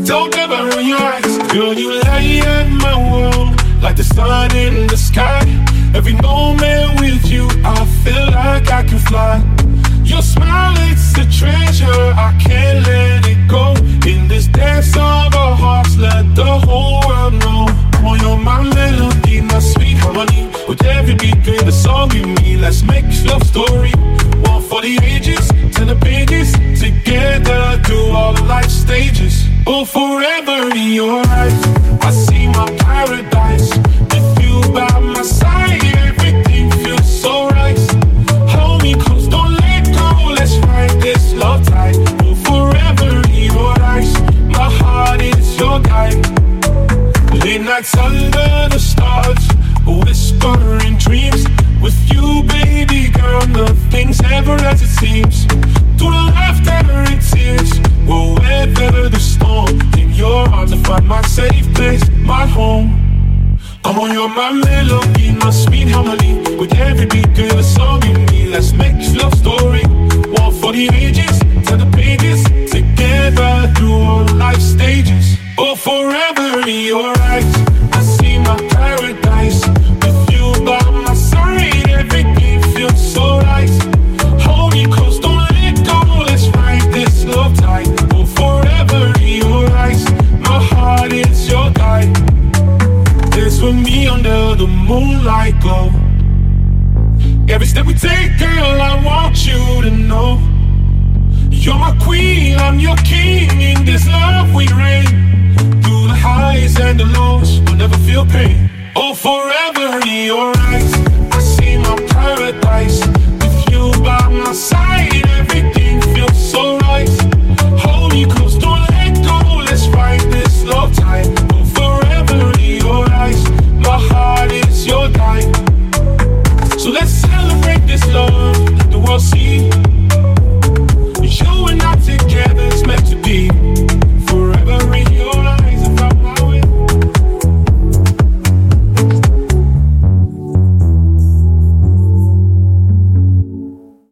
Don't ever run your eyes. Girl, you light my world like the sun in the sky. Every moment with you, I feel like I can fly. Your smile, it's a treasure, I can't let it go. In this dance of our hearts, let the whole world know. Oh, you're my melody, my sweet harmony. With every beat, play the song you mean. Let's make a love story. One for the ages, to the pages. Together through all life stages. Oh, forever in your eyes, I see my paradise. With you by my side, everything feels so right. Hold me close, don't let go. Let's ride this love tide. Oh, forever in your eyes, my heart is your guide. Late nights under the stars, whispering dreams. With you, baby girl, nothing's ever as it seems. Through the laughter and tears, we'll weather the storm. In your arms I find my safe place, my home. Come on, you're my melody, my sweet harmony. With every beat, girl, a song in me. Let's make this love story. One for the ages, to the pages. Together through all life stages. Oh, forever in your eyes, I see my paradise. With you by my side, everything feels so right. Hold me close, don't let go. Let's ride this love tide. Oh, forever in your eyes, my heart is your guide. Dance with me under the moonlight glow. Every step we take, girl, I want you to know. You're my queen, I'm your king. In this love we reign. Through the highs and the lows, we'll never feel pain. Oh, forever in your eyes, I see my paradise. With you by my side,